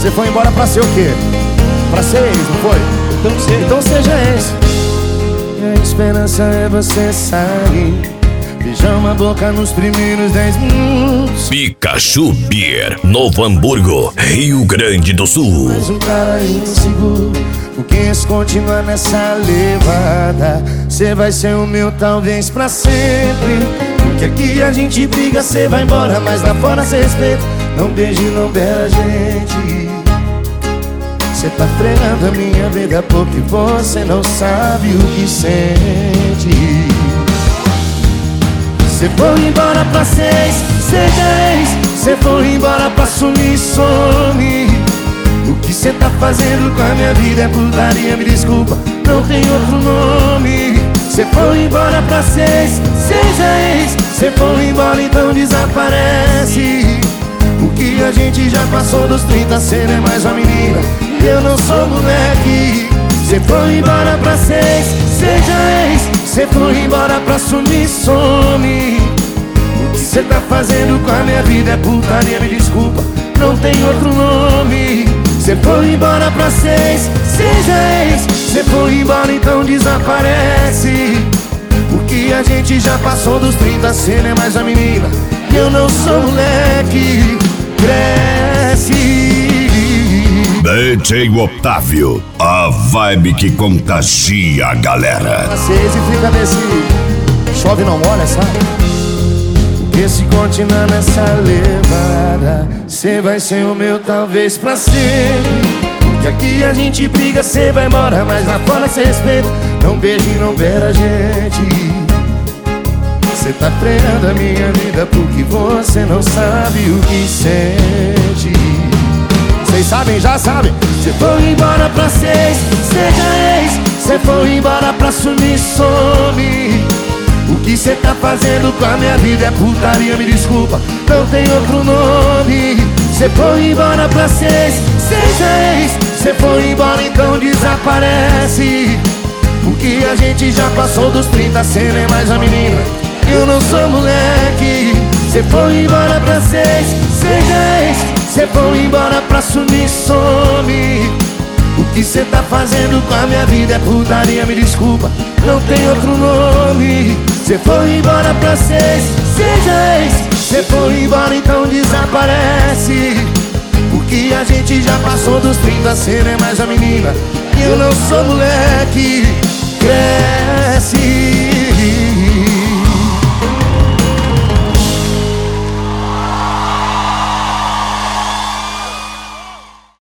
Você foi embora pra ser o quê? Pra ser ex, não foi? Então seja ex. E a esperança é você sair. Beijar uma boca nos primeiros 10 minutos. Pikachu Beer, Novo Hamburgo, Rio Grande do Sul. Mas um cara inseguro, porque se continuar nessa levada, cê vai ser o meu talvez pra sempre. Porque aqui a gente briga, cê vai embora, mas lá fora cê respeita. Não beije, não beira a gente. Cê tá fregando a minha vida porque você não sabe o que sente. Cê foi embora pra ser, seja ex. Cê foi embora pra sumir, some. O que cê tá fazendo com a minha vida é putaria, me desculpa, não tem outro nome. Cê foi embora pra ser, seja ex. Cê foi embora, então desaparece. O que a gente já passou dos 30, cê não é mais uma menina, eu não sou moleque. Cê foi embora pra ser, seja ex. Cê foi embora pra sumir, some. O que cê tá fazendo com a minha vida é putaria, me desculpa, não tem outro nome. Cê foi embora pra ser, seja ex. Cê foi embora, então desaparece. O que a gente já passou dos 30, cê não é mais a menina, eu não sou moleque. Cresce. DJ Otávio, a vibe que contagia a galera. Vocês e fica nesse chove não molha, sabe? Porque se continuar nessa levada, cê vai ser o meu talvez pra sempre. Porque aqui a gente briga, cê vai embora, mas lá fora cê respeita. Não beije, não beira a gente. Cê tá freando a minha vida porque você não sabe o que sente. Vocês sabem, já sabem. Cê foi embora pra ser, seja ex. Cê foi embora pra sumir, some. O que cê tá fazendo com a minha vida é putaria, me desculpa, não tem outro nome. Cê foi embora pra ser, seja ex. Cê foi embora, então desaparece. O que a gente já passou dos 30, cê não é mais a menina, eu não sou moleque. Cê foi embora pra ser, seja ex. Cê foi embora pra sumir, some. O que cê tá fazendo com a minha vida é putaria, me desculpa, não tem outro nome. Cê foi embora pra ser, seja ex. Cê foi embora, então desaparece. O que a gente já passou dos 30, cê não é mais a menina, eu não sou moleque. Cresce.